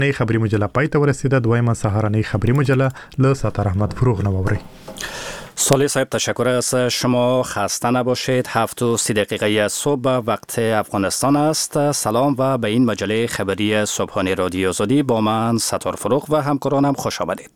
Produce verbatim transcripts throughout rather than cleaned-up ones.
نئی خبری مجله پای ته ورسیده. دویمه سهارنۍ خبری مجله له ساتر احمد فروغ نووري. صالح صاحب تشکر از شما. خسته نباشید. هفت و سی دقیقه صبح وقت افغانستان است. سلام و به این مجله خبری صبحانه رادیو آزادی با من ستار فروغ و همکارانم خوش آمدید.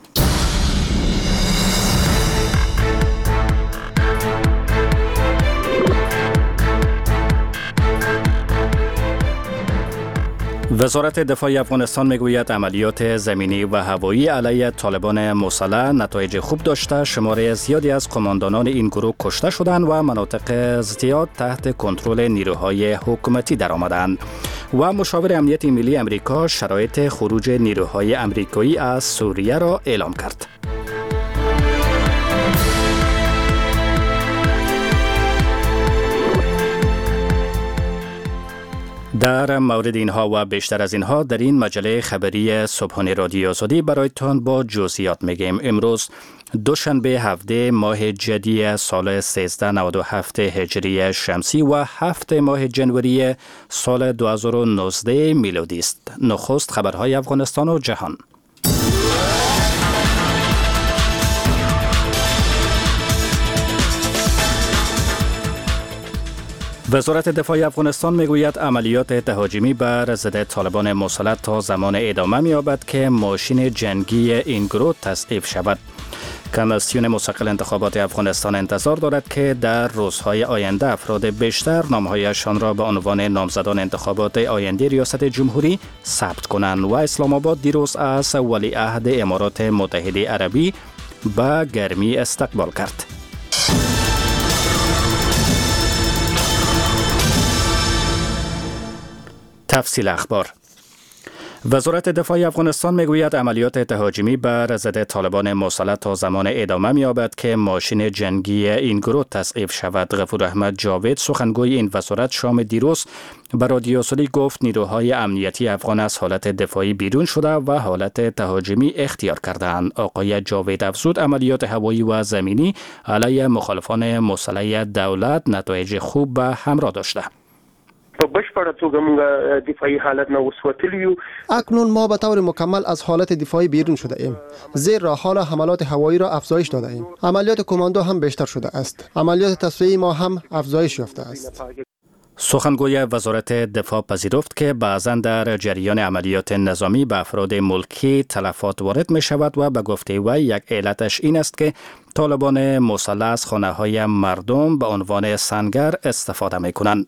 وزارت دفاع افغانستان میگوید عملیات زمینی و هوایی علیه طالبان مسلح نتایج خوب داشته. شمار زیادی از قماندانان این گروه کشته شدند و مناطق زیاد تحت کنترل نیروهای حکومتی درآمدند. و مشاور امنیت ملی امریکا شرایط خروج نیروهای امریکایی از سوریه را اعلام کرد. در مورد اینها و بیشتر از اینها در این مجله خبری صبحانه رادیو آزادی برایتان با جزئیات میگیم. امروز دوشنبه هفده ماه جدی سال سیزده نود و هفت هجری شمسی و هفت ماه جنوری سال دو هزار و نوزده میلادی است. نخست خبرهای افغانستان و جهان. وزارت دفاع افغانستان میگوید عملیات تهاجمی بر ضد طالبان مسلح تا زمان ادامه می‌یابد که ماشین جنگی این گروه تضعیف شود. کمیسیون مستقل انتخابات افغانستان انتظار دارد که در روزهای آینده افراد بیشتر نامهایشان را به عنوان نامزدان انتخابات آینده ریاست جمهوری ثبت کنند. و اسلام آباد دیروز از ولیعهد امارات متحده عربی به گرمی استقبال کرد. تفصیل اخبار. وزارت دفاع افغانستان میگوید عملیات تهاجمی بر ضد طالبان مسلح تا زمان ادامه می‌یابد که ماشین جنگی این گروه تضعیف شود. غفور احمد جاوید سخنگوی این وزارت شام دیروز به رادیو آزادی گفت نیروهای امنیتی افغان از حالت دفاعی بیرون شده و حالت تهاجمی اختیار کردند. آقای جاوید افزود عملیات هوایی و زمینی علیه مخالفان مسلح دولت نتایج خوب به همراه داشته. په بشپړه توګه موږ دفاعي حالت نه وسوتلی یو. اکنون ما به طور مکمل از حالت دفاعی بیرون شده ایم، زیرا حال حملات هوایی را افزایش داده ایم. عملیات کماندو هم بیشتر شده است. عملیات تصفیه‌ای ما هم افزایش یافته است. سخنگوی وزارت دفاع پذیرفت که بعضا در جریان عملیات نظامی به افراد ملکی تلفات وارد می شود و به گفته وی یک علتش این است که طالبان مسلح از خانه‌های مردم به عنوان سنگر استفاده می کنند.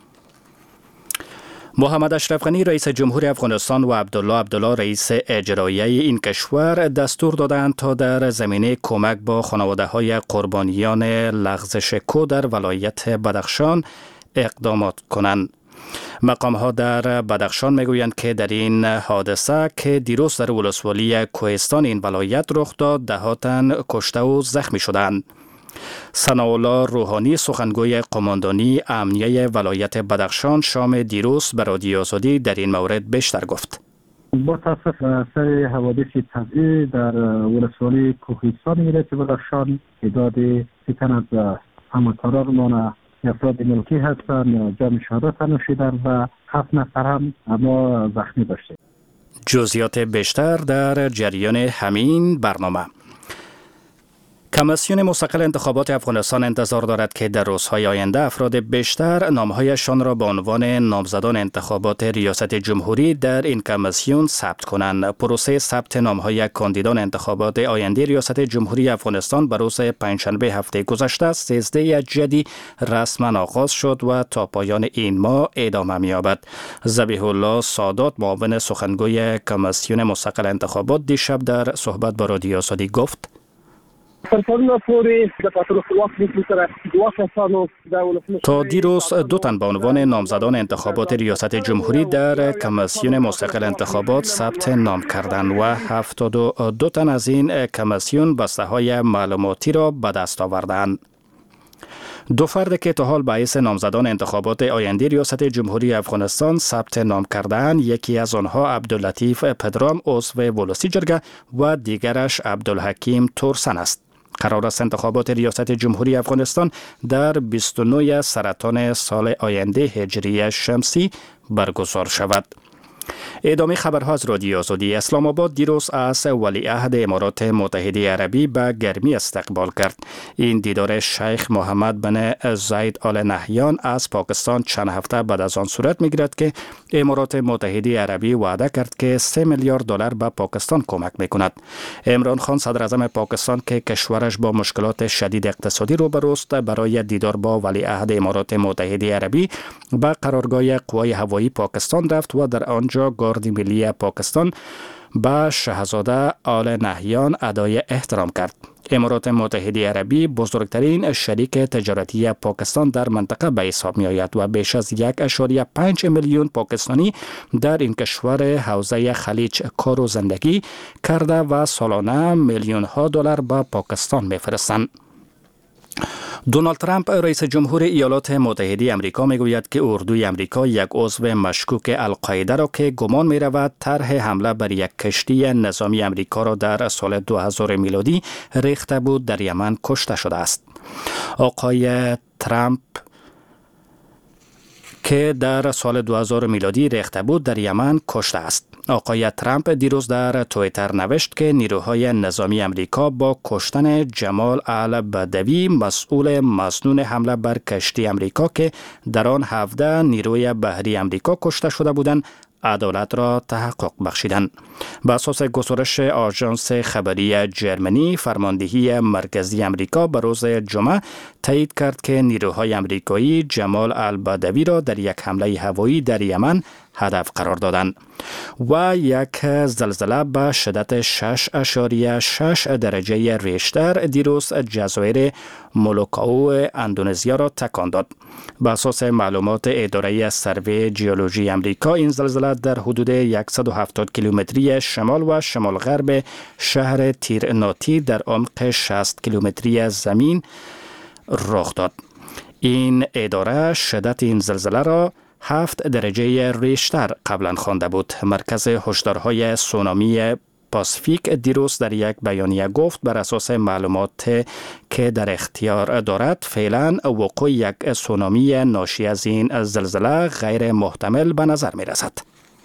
محمد اشرف غنی رئیس جمهور افغانستان و عبدالله عبدالله رئیس اجرایی این کشور دستور دادند تا در زمینه کمک با خانواده‌های قربانیان لغزش کو در ولایت بدخشان اقدامات کنند. مقام‌ها در بدخشان میگویند که در این حادثه که دیروز در ولسوالی کوهستان این ولایت رخ داد ده تن کشته و زخمی شدند. ثناءالله روحانی سخنگوی قماندانی امنیه ولایت بدخشان شام دیروز به رادیو آزادی در این مورد بیشتر گفت. با تاسف سر حوادث طبیعی در ولسوالی کوهستان ولایت بدخشان تعداد سی تن از همکارانمان افراد ملکی هستند جام شهادت نوشیدند و هفت نفر هم اما زخمی داشتند. جزئیات بیشتر در جریان همین برنامه. کمیسیون مستقل انتخابات افغانستان انتظار دارد که در روزهای آینده افراد بیشتر نامهایشان را به عنوان نامزدان انتخابات ریاست جمهوری در این کمیسیون ثبت کنند. پروسه ثبت نامهای کاندیدان انتخابات آینده ریاست جمهوری افغانستان به روز پنجشنبه هفته گذشته سیزده جدی رسما آغاز شد و تا پایان این ماه ادامه می‌یابد. ذبیح الله سادات معاون سخنگوی کمیسیون مستقل انتخابات دیشب در صحبت با رادیو آزادی گفت: تا دیروز دو تن به عنوان نامزدان انتخابات ریاست جمهوری در کمیسیون مستقل انتخابات ثبت نام کردند و هفتاد و دو تن از این کمیسیون بسته های معلوماتی را به دست آوردند. دو فرد که تا حال باعث نامزدان انتخابات آینده ریاست جمهوری افغانستان ثبت نام کردند، یکی از آنها عبداللطیف پدرام عضو ولسی جرگه و دیگرش عبدالحکیم تورسن است. قرار است انتخابات ریاست جمهوری افغانستان در بیست و نه سرطان سال آینده هجری شمسی برگزار شود. ادامه خبرها از رادیو آزادی. اسلام آباد دیروز از ولیعهد امارات متحده عربی به گرمی استقبال کرد. این دیدار شیخ محمد بن زاید آل نهیان از پاکستان چند هفته بعد از آن صورت میگیرد که امارات متحده عربی وعده کرد که سه میلیارد دلار به پاکستان کمک میکند. عمران خان صدر اعظم پاکستان که کشورش با مشکلات شدید اقتصادی روبروست، برای دیدار با ولیعهد امارات متحده عربی به قرارگاه قوای هوایی پاکستان رفت و در آنجا گارد ملی پاکستان به شاهزاده آل نهیان ادای احترام کرد. امارات متحده عربی بزرگترین شریک تجارتی پاکستان در منطقه به حساب می آید و بیش از یک اشاریه پنج میلیون پاکستانی در این کشور حوزه خلیج کار و زندگی کرده و سالانه میلیون ها دلار به پاکستان می فرستند. دونالد ترامپ رئیس جمهور ایالات متحده آمریکا میگوید که اردوی آمریکا یک عضو مشکوک القاعده را که گمان می رود طرح حمله بر یک کشتی نظامی آمریکا را در سال دو هزار میلادی ریخته بود در یمن کشته شده است. آقای ترامپ که در سال دو هزار میلادی ریخته بود در یمن کشته است. آقای ترامپ دیروز در توییتر نوشت که نیروهای نظامی آمریکا با کشتن جمال البدوی مسئول مسنون حمله بر کشتی آمریکا که در آن هفده نیروی بحری آمریکا کشته شده بودند عدالت را تحقق بخشیدند. بر اساس گزارش آژانس خبری جرمنی، فرماندهی مرکزی آمریکا به روز جمعه تایید کرد که نیروهای آمریکایی جمال البدوی را در یک حمله هوایی در یمن هدف قرار دادند و یک زلزله به شدت شش اشاریه شش درجه ریشتر دیروز جزایر مولوکائو اندونزیا را تکان داد. بر اساس معلومات اداره سروی ژئولوژی آمریکا، این زلزله در حدود صد و هفتاد کیلومتری شمال و شمال غرب شهر تیرناتی در عمق شصت کیلومتری زمین رخ داد. این اداره شدت این زلزله را هفت درجه ریشتر قبلا خوانده بود. مرکز هشدارهای سونامی پاسیفیک دیروز در یک بیانیه گفت بر اساس معلومات که در اختیار دارد فعلا وقوع یک سونامی ناشی از این زلزله غیر محتمل به نظر می رسد.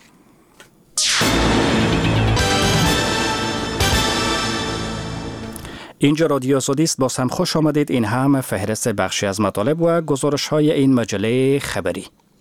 اینجا رادیو آزادی است. باز هم خوش آمدید. این هم فهرست بخشی از مطالب و گزارش های این مجله خبری.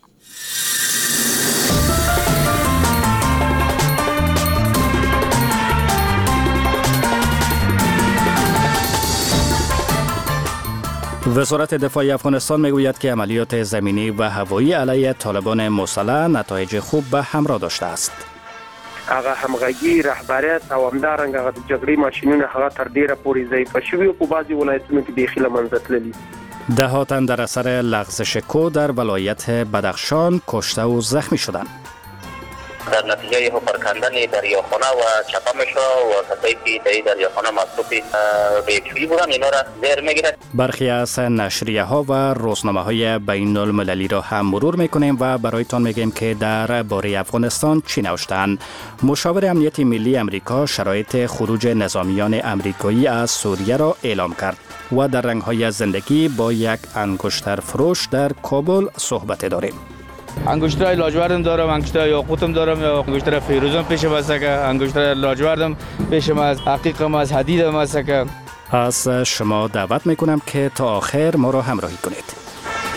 وزارت دفاع افغانستان میگوید که عملیات زمینی و هوایی علیه طالبان مسلح نتایج خوب به همراه داشته است. هغه همغږي رهبریت او همدارنګه هغه د جګړې ماشینونه هغه تر ډیره پورې ضعیفه شوي او په بعضې ولایتونو کې بیخي له منځه تللي. ده تن در اثر لغزش کو در ولایت بدخشان کشته و زخمی شدند. در نتیجه پراکندن دریاخانه و چپه میشه و کسایی که در دریاخانه مصروف به یک شویی بودن اینا را زیر میگیرد. برخی از نشریه ها و روزنامه های بین المللی را هم مرور میکنیم و برایتان میگیم که در باره افغانستان چی نوشتند. مشاور امنیت ملی امریکا شرایط خروج نظامیان امریکایی از سوریه را اعلام کرد و در رنگ های زندگی با یک انگشتر فروش در کابل صحبت داریم. انگشترهای لاجوردم دارم، انگشترهای یاقوتم دارم، یا انگشتر فیروزم پیشم است که انگشتر لاجوردم پیشم از حقیقم از حدیدم است که. از شما دعوت میکنم که تا آخر ما را همراهی کنید.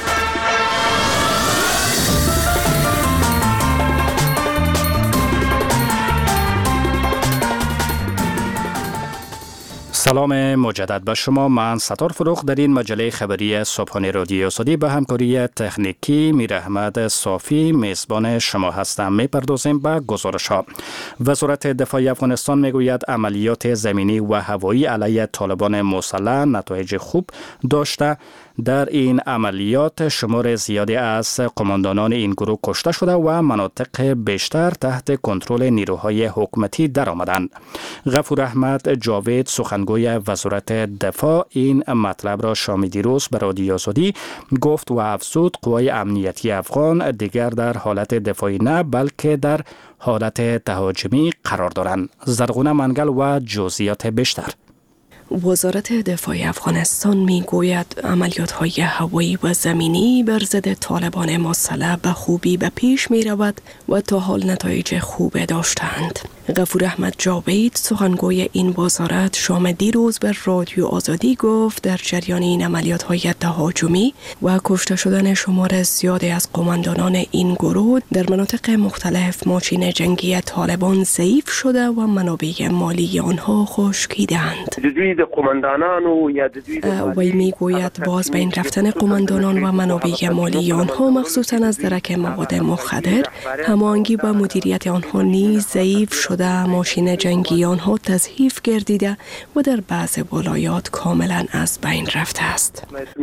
سلام مجدد به شما. من ستار فروغ در این مجله خبری صبحانه رادیو آزادی به همکاری تکنیکی میر احمد صافی میزبان شما هستم. میپردازیم به گزارش ها. وزارت دفاع افغانستان میگوید عملیات زمینی و هوایی علیه طالبان مسلح نتایج خوب داشته. در این عملیات شمار زیادی از قماندانان این گروه کشته شده و مناطق بیشتر تحت کنترل نیروهای حکومتی درآمدند. غفور احمد جاوید سخنگوی وزارت دفاع این مطلب را شام دیروز به رادیو آزادی گفت و افزود قوای امنیتی افغان دیگر در حالت دفاعی نه بلکه در حالت تهاجمی قرار دارند. زرغونه منگل و جزئیات بیشتر. وزارت دفاع افغانستان می گوید عملیات های هوایی و زمینی بر ضد طالبان مسلح به خوبی به پیش می رود و تا حال نتایج خوب داشتند. غفور احمد جاوید سخنگوی این وزارت شام دیروز بر رادیو آزادی گفت در جریان این عملیات های تهاجمی و کشته شدن شمار زیادی از قماندانان این گروه در مناطق مختلف ماشین جنگی طالبان ضعیف شده و منابع مالی آنها خشکیدند. وی می گوید باز بین رفتن قماندانان و منابع مالی آنها مخصوصا از درک مواد مخدر هماهنگی و مدیریت آنها نیز ضعیف شده، ماشین جنگی آنها تضعیف گردیده و در بعض ولایات کاملا از بین رفته است.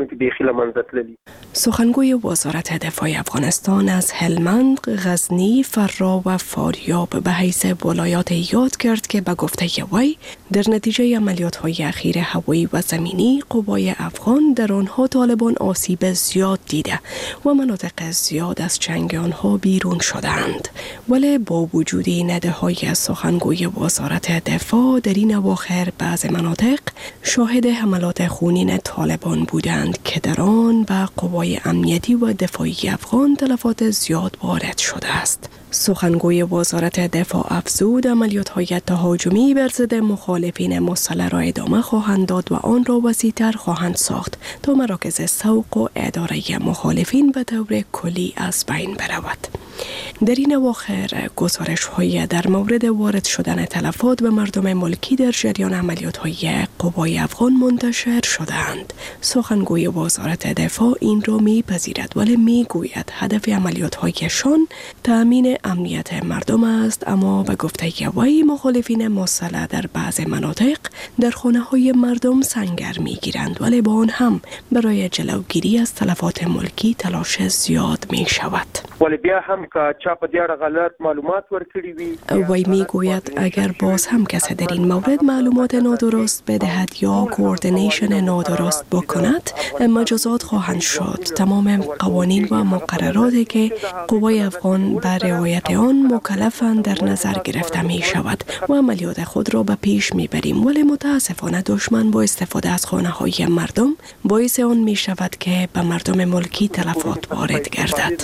سخنگوی وزارت دفاع افغانستان از هلمند، غزنی، فرا و فاریاب به حیث ولایات یاد کرد که به گفته وی در نتیجه عملیات‌های اخیر هوایی و زمینی قوای افغان در آنها طالبان آسیب زیاد دیده و مناطق زیاد از چنگ آنها بیرون شدند. ولی با وجود این ادعاهای سخنگوی وزارت دفاع در این اواخر بعض مناطق شاهد حملات خونین طالبان بودند که در آن به قوای امنیتی و دفاعی افغان تلفات زیاد وارد شده است. سخنگوی وزارت دفاع افزود عملیات‌های تهاجمی بر ضد مخالفین مسلح را ادامه خواهند داد و آن را وسیع‌تر خواهند ساخت تا مراکز سوق و اداره مخالفین به طور کلی از بین برود. در این اواخر گزارش‌های در مورد وارد شدن تلفات به مردم ملکی در جریان عملیات‌های قوای افغان منتشر شدند. سخنگوی وزارت دفاع این را می‌پذیرد ولی می‌گوید هدف عملیات‌هایشان تأمین امنیت مردم است، اما به گفته وی مخالفین مسلح در بعض مناطق در خانه‌های مردم سنگر می‌گیرند ولی با آن هم برای جلوگیری از تلفات ملکی تلاش زیاد می‌شود. ولی بیا هم که چا په دې اړه غلط معلومات ورکړي وي. وی میگوید اگر باز هم کسی در این مورد معلومات نادرست بدهد یا کوردینیشن نادرست بکند مجازات خواهند شد. تمام قوانین و مقرراتی که قوای افغان بر رعایت آن مکلفند در نظر گرفته می شود و عملیات خود را به پیش می بریم، ولی متاسفانه دشمن با استفاده از خانه های مردم باعث آن می شود که به مردم ملکی تلفات وارد گردد.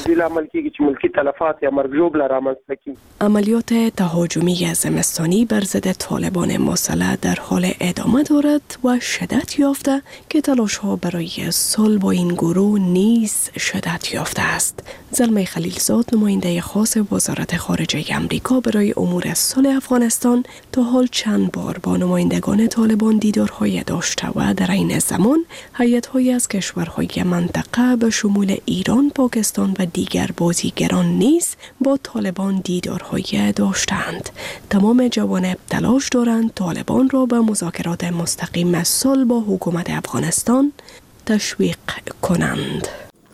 عملیات تهاجمی زمستانی بر ضد طالبان مسلح در حال ادامه دارد و شدت یافته که تلاش‌ها برای صلح با این گروه نیز شدت یافته است. زلمه خلیلزاد، نماینده خاص وزارت خارجه آمریکا برای امور صلح افغانستان، تا حال چند بار با نمایندگان طالبان دیدارهای داشته و در این زمان هیئت‌هایی از کشورهای منطقه به شمول ایران، پاکستان و دیگر بازیگران نیز با طالبان دیدارهای داشتند. تمام جوانب تلاش دارند طالبان را به مذاکرات مستقیم صلح با حکومت افغانستان تشویق کنند.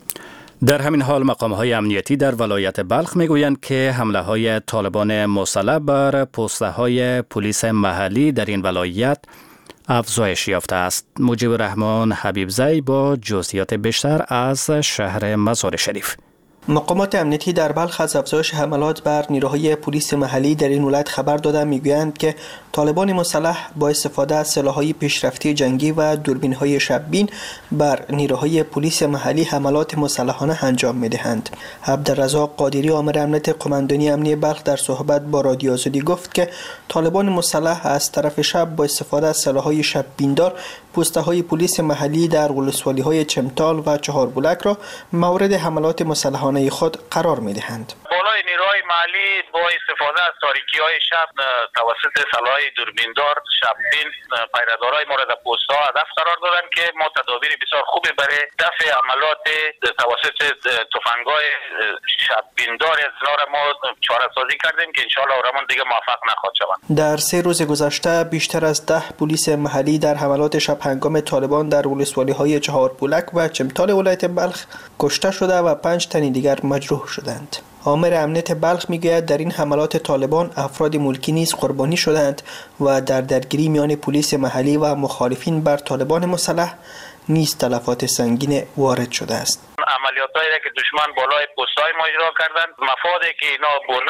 در همین حال مقام‌های امنیتی در ولایت بلخ میگویند که حمله‌های طالبان مسلح بر پست‌های پلیس محلی در این ولایت افزایش یافته است. مجیب الرحمن حبیبزی با جزئیات بیشتر از شهر مزار شریف. مقامات امنیتی در بلخ از افزایش حملات بر نیروهای پلیس محلی در این ولایت خبر دادند. میگویند که طالبان مسلح با استفاده از سلاح‌های پیشرفته جنگی و دوربین‌های شب‌بین بر نیروهای پلیس محلی حملات مسلحانه انجام می‌دهند. عبدالرزاق قادری، آمر امنیت قماندانی امنیتی بلخ، در صحبت با رادیو آزادی گفت که طالبان مسلح از طرف شب با استفاده از سلاح‌های شب‌بیندار پست‌های پلیس محلی در ولسوالی‌های چمتال و چهاربلک را مورد حملات مسلحانه خود قرار می‌دهند. بالای نیروهای محلی با استفاده از تاریکی‌های شب توسط سلاح‌های دوربیندار شب‌بین پیره‌دارای مورد پست‌ها هدف قرار دادند که ما تدابیر بسیار خوبی برای دفع عملات توسط تفنگ‌های شب‌بیندار از نار ما چاره‌سازی کردیم که انشاءالله اورمان دیگه موفق نخواهد شوند. در سه روز گذشته بیشتر از ده پلیس محلی در حملات شب هنگام طالبان در ولسوالی‌های چهاربلک و چمتال ولایت بلخ کشته شده و پنج تن دیگر مجروح شدند. آمر امنیت بلخ میگوید در این حملات طالبان افراد ملکی نیز قربانی شدند و در درگیری میان پلیس محلی و مخالفین بر طالبان مسلح نیز تلفات سنگین وارد شده است. عملیاتایی که دشمن بالای پست‌های ما اجرا کردند، مفادی که اینا بردن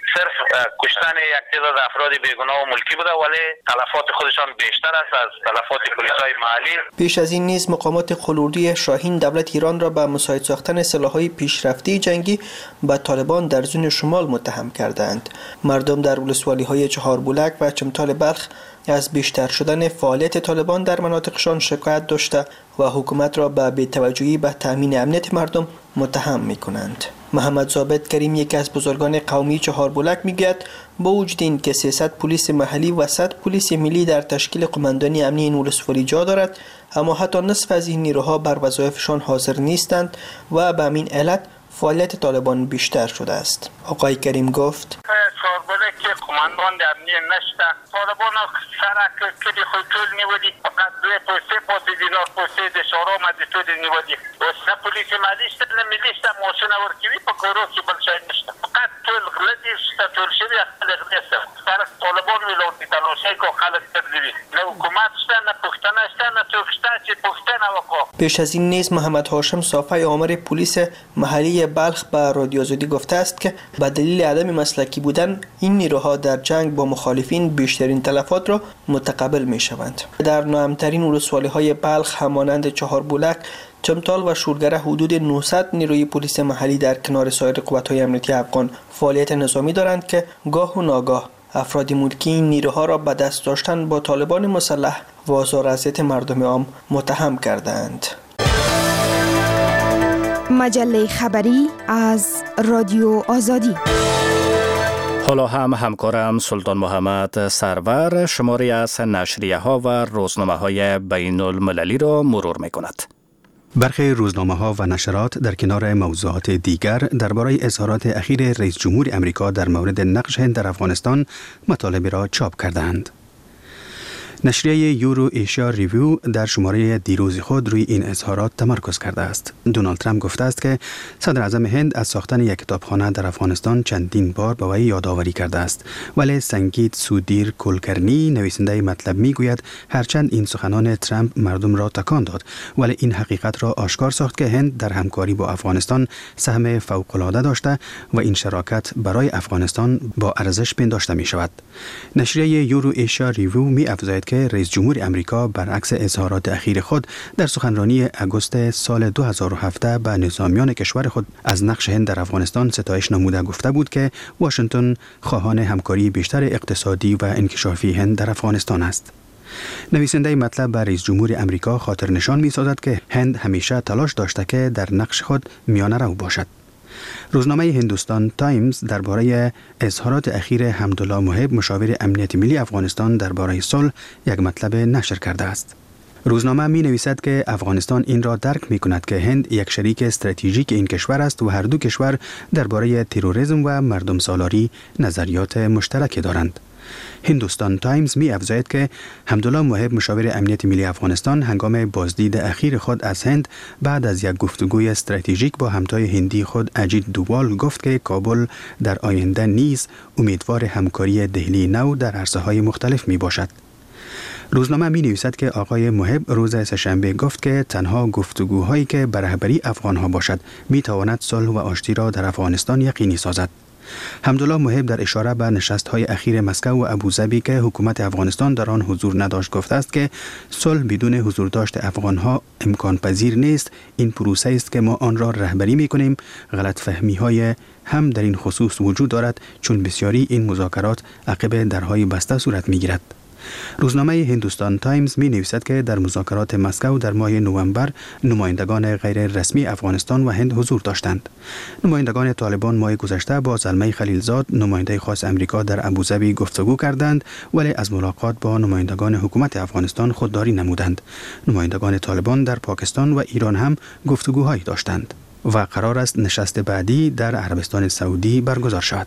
صرف کشتن یک تعداد افراد بیگناه و ملکی بوده، ولی تلفات خودشان بیشتر است از تلفات پلیس‌های محلی. پیش از این نیز مقامات قلوردی شاهین دولت ایران را به مساعد ساختن سلاح‌های پیشرفته جنگی به طالبان در زون شمال متهم کردند. مردم در ولسوالی‌های چهاربولک و چمتال بلخ از بیشتر شدن فعالیت طالبان در مناطقشان شکایت داشته و حکومت را به بی‌توجهی به تامین امنیت مردم متهم می‌کنند. محمد ثابت کریم یکی از بزرگان قومی چهاربولک میگوید با وجود این که سیصد پلیس محلی و صد پلیس ملی در تشکیل قماندانی امنی این ولسوالی جا دارد، اما حتی نصف از این نیروها بر وظایفشان حاضر نیستند و به همین علت فعالیت طالبان بیشتر شده است. آقای کریم گفت چهاربولک که قماندان امنی نشته، طالبان سرک کلی خود طول نیودی، فقط دوی پوسته پوسته دینار پوسته دشارا مدی طول نیودی و سه پولیس ملیشت نمیلیشت موشن ورکیوی پا کورو که بلشای نشته، فقط طول غلطی شده طول شوی اخلق نیسته. سرک طالبان ویلوردی تلوشه که خلق تردیوی نه حکومت شده نه پختنه شده نه توکشته چه پختنه وکا. پیش از این نیز محمد هاشم صافی آمر پلیس محلی بلخ به رادیو آزادی گفته است که به دلیل عدم مسلکی بودن این نیروها در جنگ با مخالفین بیشترین تلفات را متقبل می شوند. در ناامترین ولسوالی های بلخ همانند چهاربولک، چمتال و شورگره حدود نهصد نیروی پلیس محلی در کنار سایر قوت‌های امنیتی افغان فعالیت نظامی دارند که گاه و ناگاه افراد ملکی این نیروها را به دست داشتن با طالبان مسلح و آزار اذیت مردم عام متهم کردند. مجله خبری از رادیو آزادی. حالا هم همکارم سلطان محمد سرور شماری از نشریه ها و روزنامه های بین المللی را مرور می کند. برخی روزنامه ها و نشرات در کنار موضوعات دیگر درباره اظهارات اخیر رئیس جمهور امریکا در مورد نقش هند در افغانستان مطالب را چاپ کردند. نشریه یورو ایشیا ریویو در شماره دیروز خود روی این اظهارات تمرکز کرده است. دونالد ترامپ گفته است که صدر اعظم هند از ساختن یک کتابخانه در افغانستان چندین بار به وی یادآوری کرده است، ولی سنگیت سودیر کلکرنی نویسنده مطلب میگوید هرچند این سخنان ترامپ مردم را تکان داد، ولی این حقیقت را آشکار ساخت که هند در همکاری با افغانستان سهم فوق‌العاده داشته و این شراکت برای افغانستان با ارزش پنداشته می شود. نشریه یورو ایشیا ریویو می افزاید که رئیس جمهور امریکا برعکس اظهارات اخیر خود در سخنرانی اگوست سال دو هزار و هفده به نظامیان کشور خود از نقش هند در افغانستان ستایش نموده گفته بود که واشنگتن خواهان همکاری بیشتر اقتصادی و انکشافی هند در افغانستان است. نویسنده مطلب به رئیس جمهور امریکا خاطر نشان می سازد که هند همیشه تلاش داشته که در نقش خود میانه رو باشد. روزنامه هندوستان تایمز درباره اظهارات اخیر حمدالله محب مشاور امنیت ملی افغانستان درباره صلح یک مطلب نشر کرده است. روزنامه می نویسد که افغانستان این را درک می کند که هند یک شریک استراتژیک این کشور است و هر دو کشور درباره تروریسم و مردم سالاری نظریات مشترکی دارند. هندوستان تایمز می افزاید که حمدالله محب مشاور امنیت ملی افغانستان هنگام بازدید اخیر خود از هند بعد از یک گفتگوی استراتژیک با همتای هندی خود اجیت دووال گفت که کابل در آینده نیز امیدوار همکاری دهلی نو در عرصه‌های مختلف می باشد. روزنامه می نویسد که آقای محب روز سه‌شنبه گفت که تنها گفتگوهایی که بر رهبری افغانها باشد می تواند صلح و آشتی را در افغانستان یقینی سازد. حمدالله محب در اشاره به نشست‌های اخیر مسکو و ابوظبی که حکومت افغانستان در آن حضور نداشت گفته است که صلح بدون حضور داشت افغان‌ها امکان پذیر نیست. این پروسه است که ما آن را رهبری می‌کنیم. غلط فهمی‌های هم در این خصوص وجود دارد چون بسیاری این مذاکرات عقب درهای بسته صورت می‌گیرد. روزنامه هندوستان تایمز می نویسد که در مذاکرات مسکو در ماه نوامبر نمایندگان غیر رسمی افغانستان و هند حضور داشتند. نمایندگان طالبان ماه گذشته با زلمه خلیلزاد نماینده خاص امریکا در ابوظبی گفتگو کردند، ولی از ملاقات با نمایندگان حکومت افغانستان خودداری نمودند. نمایندگان طالبان در پاکستان و ایران هم گفتگوهایی داشتند و قرار است نشست بعدی در عربستان سعودی برگزار شود.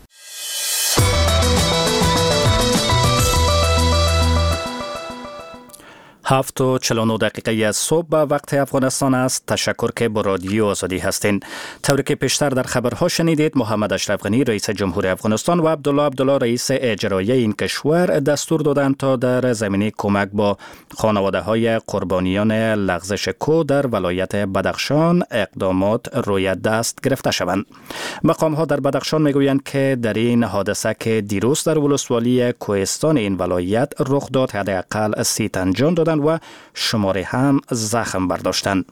هفت و چهل و نه دقیقه صبح به وقت افغانستان است. تشکر که با رادیو آزادی هستین. طوری که پیشتر در خبرها شنیدید، محمد اشرف غنی رئیس جمهور افغانستان و عبدالله عبدالله رئیس اجرایی این کشور دستور دادند تا در زمینه کمک با خانواده های قربانیان لغزش کو در ولایت بدخشان اقدامات روی دست گرفته شوند. مقام ها در بدخشان میگویند که در این حادثه که دیروز در ولسوالی کوهستان این ولایت رخ داد، حداقل سی تن جان دادند و شماری هم زخم برداشتند.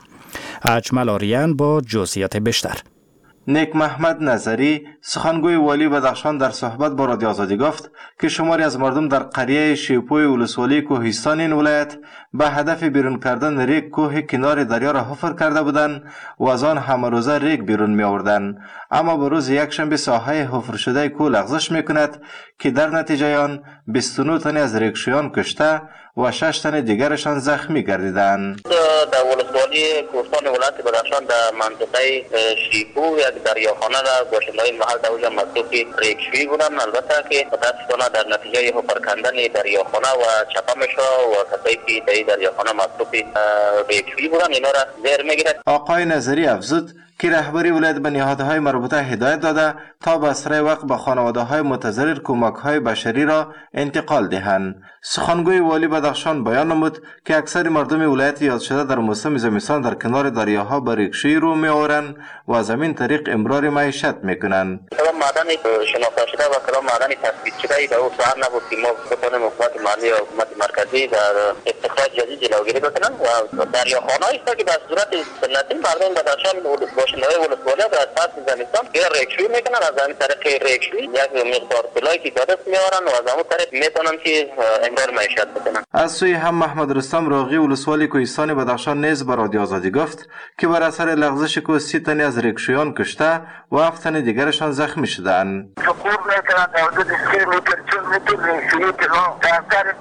اجمل آریان با جزئیات بیشتر. نیک محمد نظری سخنگوی والی بدخشان در صحبت با رادیو آزادی گفت که شماری از مردم در قریه شیپوی ولسوالی کوهستان این ولایت به هدف بیرون کردن ریگ کوه کنار دریا را حفر کرده بودند و از آن همه روزه ریگ بیرون می آوردند، اما به روز یکشنبه ساحه حفر شده کوه لغزش می کند که در نتیجه آن بیست و نه تن از ریگشویان کشته و شش تن دیگرشان زخمی گردیدند. در ولسوالی کوهستان ولایت بدخشان در منطقه شیپو یک دریاخانه را باشنده‌های محل در اونجا مصروف ریگشویی بودند. البته که متاسفانه در نتیجه حفر کردن دریاخانه و چپمش و کسایی که در دریاخانه مصروف ریگشویی بودند اینا را زیر میگیرد. آقای نظری افزود که رهبری ولایت به نهادهای مربوطه هدایت داده تا به اسرع وقت به خانواده‌های متضرر کمک‌های بشری را انتقال دهند. سخنگوی والی بدخشان بیان نمود که اکثر مردم ولایت یاد شده در موسم زمستان در کنار دریاها به ریگشویی رو می‌آورند و از همین طریق امرار معیشت می‌کنند. کلام معدن شناخته شده و کلام معدن تثبیت شده در اون ساعت نبود که ما بتوانیم حکومت محلی و حکومت مرکزی در استخراج جدید جلوگیری بکنند و دریاخانه‌ای است که در صورت سنتی مردم بدخشان باشنده‌های ولسوالی در اساس زمستان که ریگشویی میکنن، از همین طریق ریگشویی یک مقدار طلایی که دادست میارن و از همون طریق میتونن که امرار معیشت بکنن. از سوی هم محمد رستم راغی ولسوالی کوهستان بدخشان نیز به رادیو آزادی گفت که بر اثر لغزش کوه سی تن از ریگشویان کشته و هفت تن دیگرشان زخمی شدند. سقوط میکنن در حدود سی متر چون متر ریگشویی که در اثر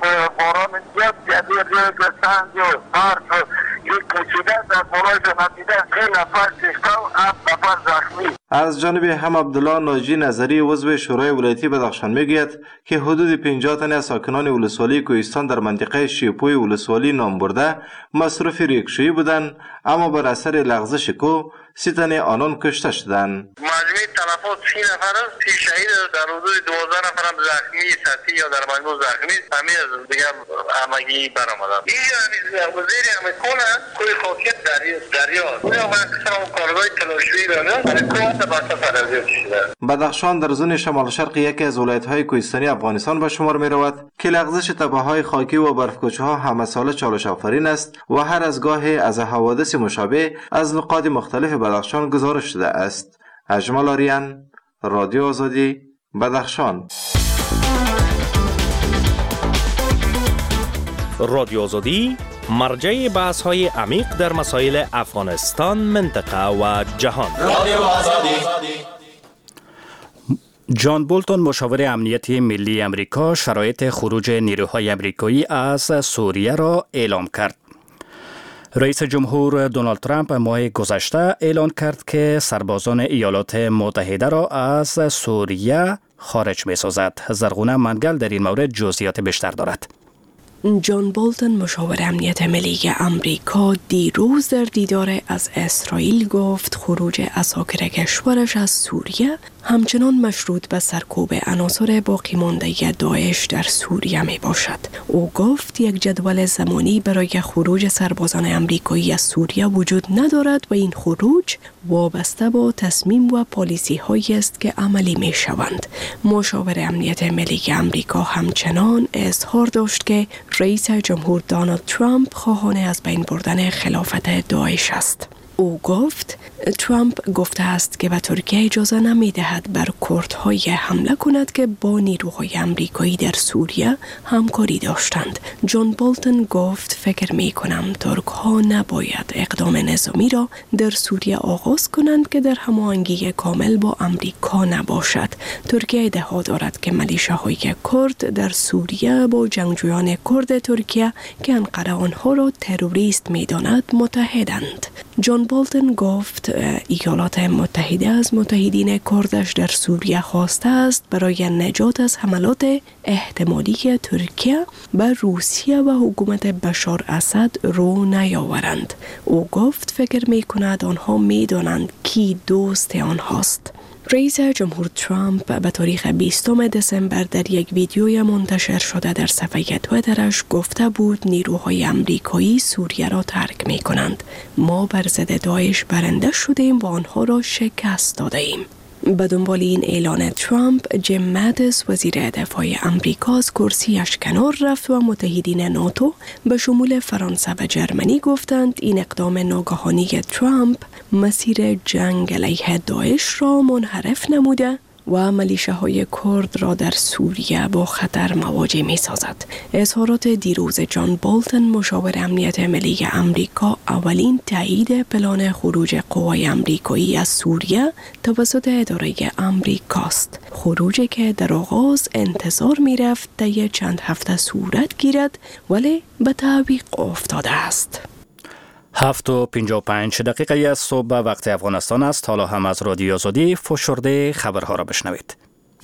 باران زیاد جدی ریگ و سنگ و برف یک کشیده در بالای زمینیده سه نفر کشته و هفت نفر زخمی. از جانب هم عبدالله ناجی نظری عضو شورای ولایتی بدخشان میگوید که حدود پنجاه تن از ساکنان ولسوالی کوهستان در منطقه شیپوی ولسوالی نام برده مصروف ریگشویی بودند، اما بر اثر لغزش کوه سی تن آنان کشته شدند. مجموع تلفات سی نفر است، سی شهید در حدود دوازده نفر هم زخمی سطحی یا در مجموع زخمی همین از دیگه همگی برآمدند. این یعنی وزیر همه کنه کوه خاکیت دریا دریا اون هم کارگاه تلاشویی داره برای کوه تبعات فرضی شده. بدخشان در زون شمال شرق یکی از ولایت‌های کوهستانی افغانستان به شمار می‌رود که لغزش تپه‌های خاکی و برفکوچه‌ها همه ساله چالش آفرین است و هر از گاهی از حوادث مشابه از نقاط مختلف بدخشان گزارش شده است. اجمل آریان، رادیو آزادی، بدخشان. رادیو آزادی مرجع بحث‌های عمیق در مسائل افغانستان، منطقه و جهان. رادیو آزادی. جان بولتون مشاور امنیتی ملی امریکا شرایط خروج نیروهای امریکایی از سوریه را اعلام کرد. رئیس جمهور دونالد ترامپ ماه گذشته اعلان کرد که سربازان ایالات متحده را از سوریه خارج می سازد. زرغونه منگل در این مورد جزئیات بیشتر دارد. جان بولتون مشاور امنیت ملی امریکا دیروز در دیدار از اسرائیل گفت خروج اساکر کشورش از سوریه همچنان مشروط به سرکوب عناصر باقی مانده داعش در سوریه می باشد. او گفت یک جدول زمانی برای خروج سربازان امریکایی از سوریه وجود ندارد و این خروج وابسته با تصمیم و پالیسی هایی است که عملی می شوند. مشاور امنیت ملی امریکا همچنان اظهار داشت که رئیس جمهور دونالد ترامپ خواهان از بین بردن خلافت داعش است. او گفت ترامپ گفته است که به ترکیه اجازه نمی دهد بر کردهای حمله کند که با نیروهای امریکایی در سوریه همکاری داشتند. جان بولتون گفت فکر می کنم ترک ها نباید اقدام نظامی را در سوریه آغاز کنند که در هماهنگی کامل با امریکا نباشد. ترکیه ادعا دارد که میلیشیاهای کرد در سوریه با جنگجویان کرد ترکیه که انقره آنها را تروریست می داند متحدند. جان جان بولتن گفت ایالات متحده از متحدین کردش در سوریه خواسته است برای نجات از حملات احتمالی ترکیه به روسیه و حکومت بشار اسد رو نیاورند. او گفت فکر می کند آنها می دانند کی دوست آنهاست. رئیس جمهور ترامپ به تاریخ بیستم دسامبر در یک ویدیوی منتشر شده در صفحه تویترش گفته بود نیروهای آمریکایی سوریه را ترک می کنند. ما بر ضد داعش برنده شدیم و آنها را شکست داده ایم. به دنبال این اعلان ترامپ، جیم ماتیس وزیر دفاع آمریکا از کرسیش کنار رفت و متحدین ناتو به شمول فرانسه و جرمنی گفتند این اقدام ناگهانی ترامپ مسیر جنگ علیه داعش را منحرف نموده و ملیشه‌های کرد را در سوریه با خطر مواجه می سازد. اظهارات دیروز جان بولتن مشاور امنیت ملی آمریکا اولین تایید پلان خروج قوای آمریکایی از سوریه توسط اداره آمریکاست. خروجی که در آغاز انتظار می رفت طی چند هفته صورت گیرد ولی به تعویق افتاده است. هفت و پنجاه و پنج دقیقه از صبح وقت افغانستان است. حالا هم از رادیو آزادی فشرده خبرها را بشنوید.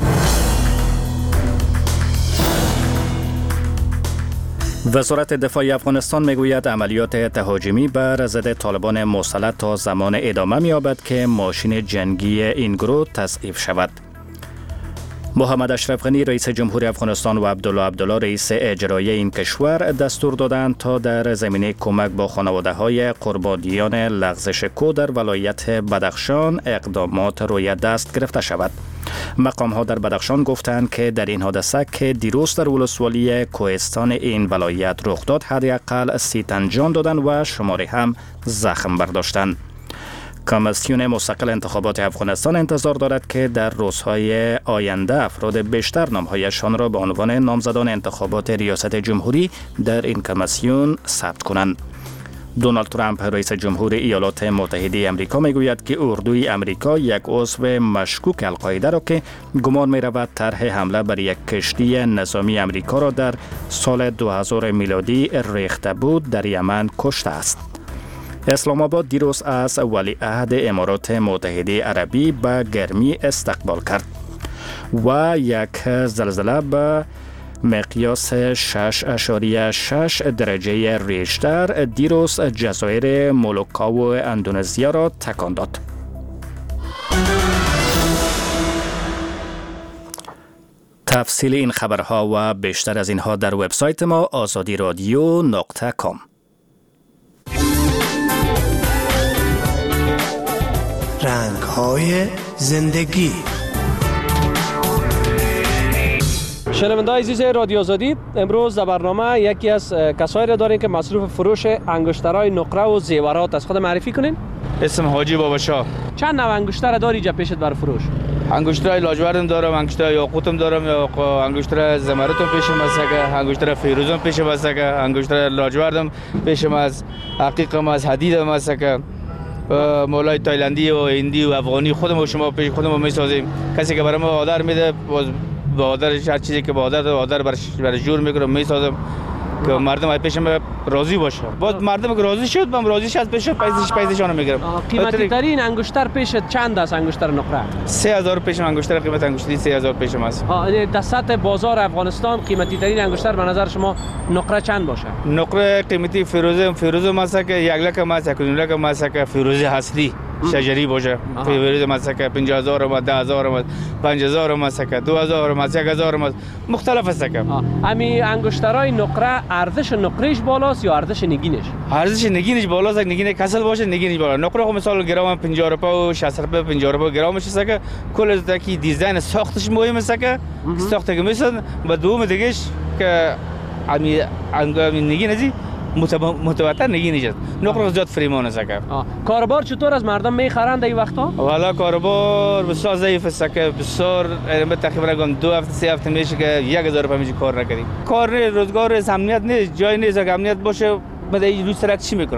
وزارت دفاع افغانستان میگوید عملیات تهاجمی بر ضد طالبان مسلط تا زمان ادامه می‌یابد که ماشین جنگی این گروه تضعیف شود. محمد اشرف غنی رئیس جمهور افغانستان و عبدالله عبدالله رئیس اجرایی این کشور دستور دادند تا در زمینه کمک با خانواده‌های قربانیان لغزش کو در ولایت بدخشان اقدامات روی دست گرفته شود. مقام‌ها در بدخشان گفتند که در این حادثه که دیروز در ولسوالی کوهستان این ولایت رخ داد حداقل سی تن جان دادند و شماری هم زخم برداشتند. کمیسیون مستقل انتخابات افغانستان انتظار دارد که در روزهای آینده افراد بیشتر نامهایشان را به عنوان نامزدان انتخابات ریاست جمهوری در این کمیسیون ثبت کنند. دونالد ترامپ رئیس جمهور ایالات متحده آمریکا میگوید که اردوی آمریکا یک عضو مشکوک القاعده را که گمان می رود طرح حمله بر یک کشتی نظامی آمریکا را در سال دو هزار میلادی ریخته بود در یمن کشته است. اسلام آباد دیروز از ولیعهد امارات متحده عربی به گرمی استقبال کرد و یک زلزله به مقیاس شش اشاریه شش درجه ریشتر دیروز جزایر مولوکا و اندونزیا را تکان داد. تفصیل این خبرها و بیشتر از اینها در وبسایت ما آزادی رادیو نقطه کام. رنگ‌های زندگی. شنونده‌های عزیز رادیو آزادی، امروز در برنامه یکی از کسایی را داریم که مصروف فروش انگشترهای نقره و زیورات است. خود معرفی کنین؟ اسم حاجی بابا شاه. چند نوع انگشتر داری اینجا پیشت برای فروش؟ انگشترهای لاجوردم دارم، انگشتر یاقوتم دارم، یا انگشتر زمردم پیشم است، انگشتر فیروزم پیشم است، انگشتر لاجوردم پیشم است، عقیقم از حدیدم است که مولای تایلندی و هندی و افغانی خودم و شما پیش خودمون میسازیم. کسی که برای ما آدر میده با آدرش هر چیزی که با آدر آدر برای جور میکنم میسازم که مردم پیشم راضی باشه. بعد مردم که راضی شد من راضی شد پیش پیسش پیسشون میگیرم. قیمتی ترین انگشتر پیشت چند است؟ انگشتر نقره سه هزار پیشم انگشتر قیمت انگشتری سه هزار پیشم است. در سطح بازار افغانستان قیمتی ترین انگشتر به نظر شما نقره چند باشه؟ نقره قیمتی فیروزه فیروزه ماسه که یک لک ماسه که دو لک ماسه که فیروزه اصلی شجری باشه. فیروزه ماسه که پنجاه هزار و ده هزار و پنج هزار ماسه که دو هزار و یک هزار مختلف است که امی انگشترهای نقره ارزش نقرهش بالاست یا ارزش نگینش؟ ارزش نگینش بالاست. نگین کسل باشه نگینش بالا. نقره خب مثلا گرم پنجاه روپیه و شصت روپیه پنجاه روپیه گرمش است که کل از کی دیزاین ساختش مهم است که ساخته که مثلا و دوم دیگهش که امی انگام نگین ازی متواتر نگینش است. نقره زیاد فریمان است که کاروبار چطور از مردم میخرند این وقتا؟ والا کاروبار بسیار ضعیف است که بسیار تقریبا دو هفته سه هفته میشه که یک هزار روپیه میشه کار نکردیم. کار روزگار امنیت نیست، جای نیست که امنیت باشه. بعد این روز سرک چی میکنم؟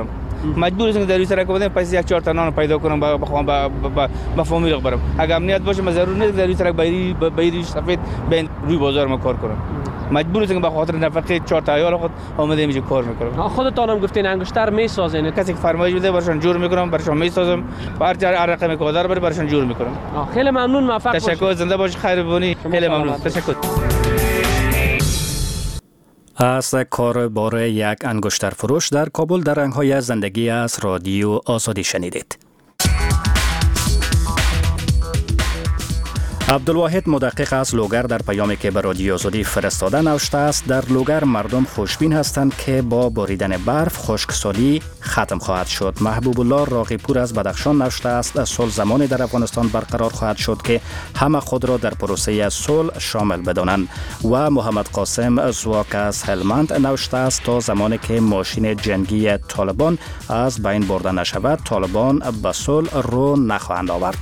مجبور هستم در سر کردن پیسه یک چهار تا نان پیدا کنم با بخوام با با فامیل برم. اگر امنیت باشه من ضرور نیست در سر بایری بایری سفید بین روی بازار ما کار کنم. مجبور هستم به خاطر نفقه چهار تا عیال خود آمده اینجا کار میکنم. خودتان هم گفتین انگشتر میسازین؟ کسی که فرمایش بده برشان جور میکنم، برشان میسازم. هر جا رقم کادر بره برشان جور میکنم. خیلی ممنون، موفق باشید. تشکر، زنده باشید، خیر بونی. خیلی ممنون. تشکر. از کار بار یک انگشتر فروش در کابل در رنگ‌های زندگی از رادیو آزادی شنیدید. عبدالواحد مدقق از لوگر در پیامی که به رادیو آزادی فرستاده نوشته است: در لوگر مردم خوشبین هستند که با باریدن برف خشکسالی ختم خواهد شد. محبوب الله راقی پور از بدخشان نوشته است: صلح زمانی در افغانستان برقرار خواهد شد که همه خود را در پروسه صلح شامل بدانند. و محمد قاسم زواک از هلمند نوشته است: تا زمانی که ماشین جنگی طالبان از بین برده نشود طالبان به صلح رو نخواهند آورد.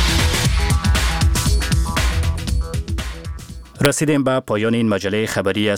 رسیدیم به پایان این مجله خبری